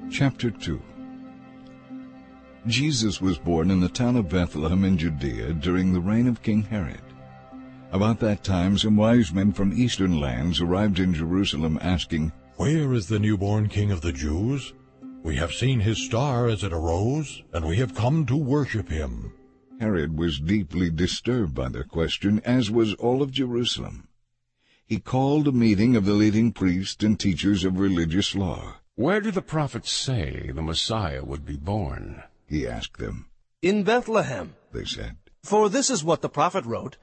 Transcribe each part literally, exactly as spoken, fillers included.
Chapter two. Jesus was born in the town of Bethlehem in Judea during the reign of King Herod. About that time some wise men from eastern lands arrived in Jerusalem asking, "Where is the newborn King of the Jews? We have seen his star as it arose, and we have come to worship him." Herod was deeply disturbed by their question, as was all of Jerusalem. He called a meeting of the leading priests and teachers of religious law. "Where do the prophets say the Messiah would be born?" He asked them. "In Bethlehem," they said. "For this is what the prophet wrote.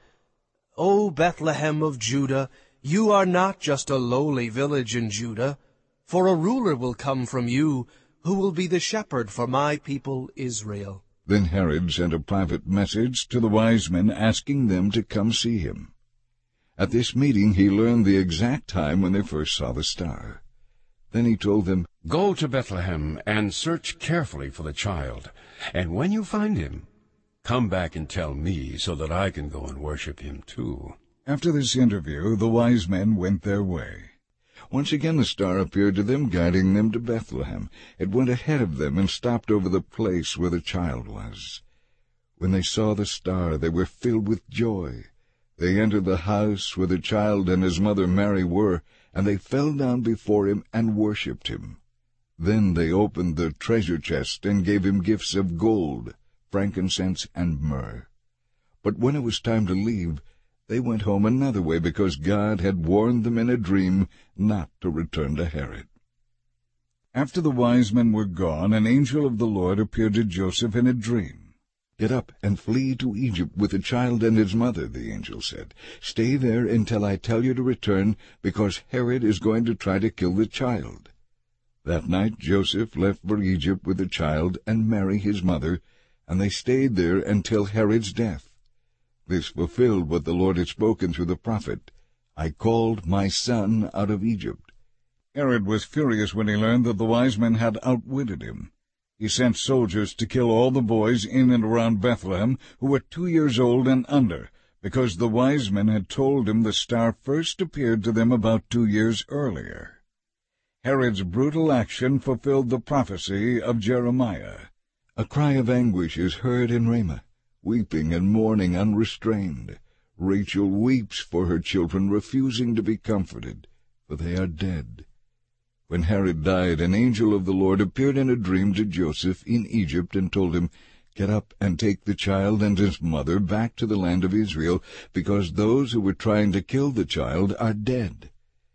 O Bethlehem of Judah, you are not just a lowly village in Judah, for a ruler will come from you, who will be the shepherd for my people Israel." Then Herod sent a private message to the wise men asking them to come see him. At this meeting he learned the exact time when they first saw the star. Then he told them, "Go to Bethlehem and search carefully for the child, and when you find him, come back and tell me so that I can go and worship him too." After this interview, the wise men went their way. Once again the star appeared to them, guiding them to Bethlehem. It went ahead of them and stopped over the place where the child was. When they saw the star, they were filled with joy. They entered the house where the child and his mother Mary were, and they fell down before him and worshipped him. Then they opened the treasure chest and gave him gifts of gold, frankincense, and myrrh. But when it was time to leave, they went home another way, because God had warned them in a dream not to return to Herod. After the wise men were gone, an angel of the Lord appeared to Joseph in a dream. "Get up and flee to Egypt with the child and his mother," the angel said. "Stay there until I tell you to return, because Herod is going to try to kill the child." That night Joseph left for Egypt with the child and Mary his mother, and they stayed there until Herod's death. This fulfilled what the Lord had spoken through the prophet, "I called my son out of Egypt." Herod was furious when he learned that the wise men had outwitted him. He sent soldiers to kill all the boys in and around Bethlehem who were two years old and under, because the wise men had told him the star first appeared to them about two years earlier. Herod's brutal action fulfilled the prophecy of Jeremiah. "A cry of anguish is heard in Ramah, weeping and mourning unrestrained. Rachel weeps for her children, refusing to be comforted, for they are dead." When Herod died, an angel of the Lord appeared in a dream to Joseph in Egypt and told him, "Get up and take the child and his mother back to the land of Israel, because those who were trying to kill the child are dead."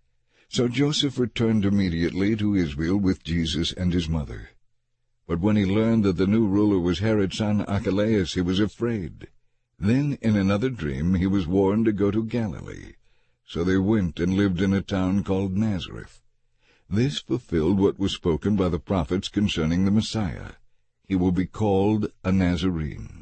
So Joseph returned immediately to Israel with Jesus and his mother. But when he learned that the new ruler was Herod's son Archelaus, he was afraid. Then in another dream he was warned to go to Galilee. So they went and lived in a town called Nazareth. This fulfilled what was spoken by the prophets concerning the Messiah. He will be called a Nazarene.